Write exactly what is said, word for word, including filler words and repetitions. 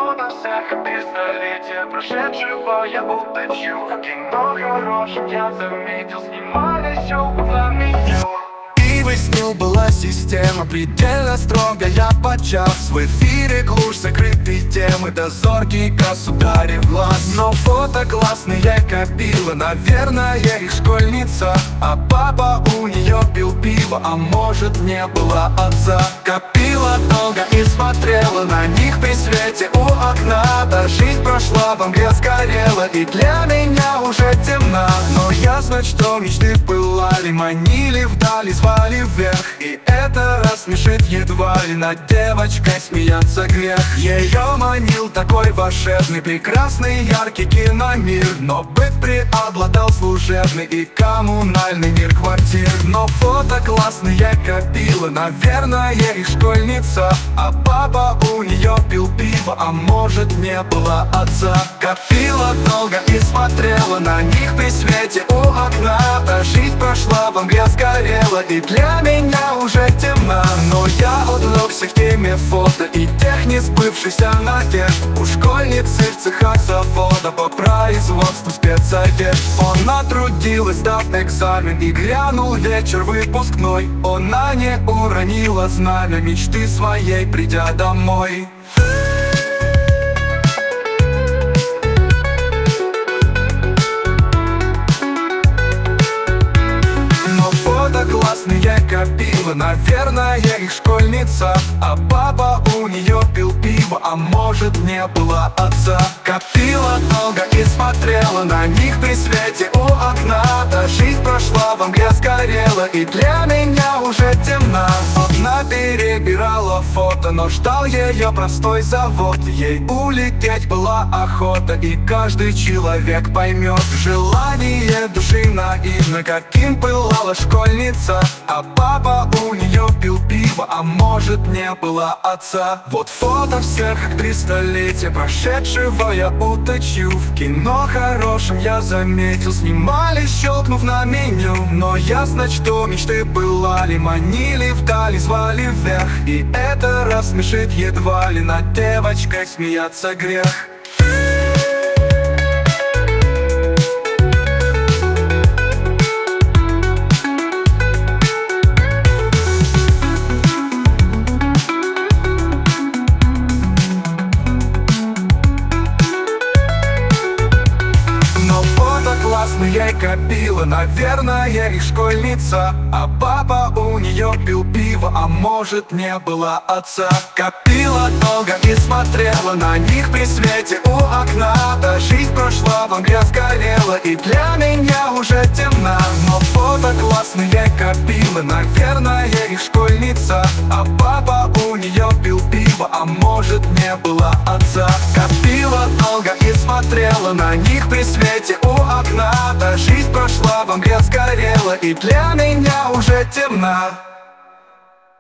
фото всех пистолете прошедшего я уточу. В кино хорошем я заметил, снимали щелку на меню. И во сне была система предельно строгая подчас. В эфире глушь закрытые темы, дозоркий государь в глаз. Но фото классные копила, наверное, их школьница. А папа у нее пил пиво, а может не было отца. Копила долго и смотрела на них при свете у окна. Та жизнь прошла, во мгле сгорела, и для меня уже темна. Но ясно, что мечты пылали, манили вдали, звали вверх. И это рассмешит едва ли над девочкой смеяться грех. Ее манил такой волшебный, прекрасный, яркий киномир. Но быт преобладал служебный и коммунальный мир квартир. Но фото классные копила, наверное, их школьница. А папа у нее пил пиво, а может не было отца. Копила долго и смотрела на них при свете у окна. Та жизнь прошла, во мгле сгорела, и для меня уже темна. Но я увлекся к теме фото и тех не сбывшихся надежд. У школьницы в цехах завода по производству спецодежд. Она трудилась, сдав экзамен, и грянул вечер выпускной. Она не уронила знамя мечты своей, придя домой. Классные копила, наверное, их школьница. А папа у нее пил пиво, а может не было отца. Копила долго и смотрела на них при свете у окна. Та жизнь прошла, во мгле сгорела, и для меня уже темна. Она перебирала фото, но ждал ее простой завод. Ей улететь была охота, и каждый человек поймет желание души наивно, каким пылала школьница. А папа у нее пил пиво, а может не было отца. Вот фото всех актрис столетия прошедшего я уточу. В кино хорошем я заметил, снимали, щелкнув на меню. Но ясно, что мечты пылали, манили вдали, звали вверх. И это рассмешит едва ли над девочкой смеяться грех. Классные копила, наверное, их школьница. А папа у нее пил пиво, а может не было отца. Копила долго и смотрела на них при свете у окна. Та жизнь прошла, во мгле сгорела, и для меня уже темна. Но фото классные копила, наверное, их школьница. А папа у нее пил пиво, а может не было отца. Копила долго и смотрела на них при свете у окна. Та жизнь прошла, во мгле сгорела, и для меня уже темна.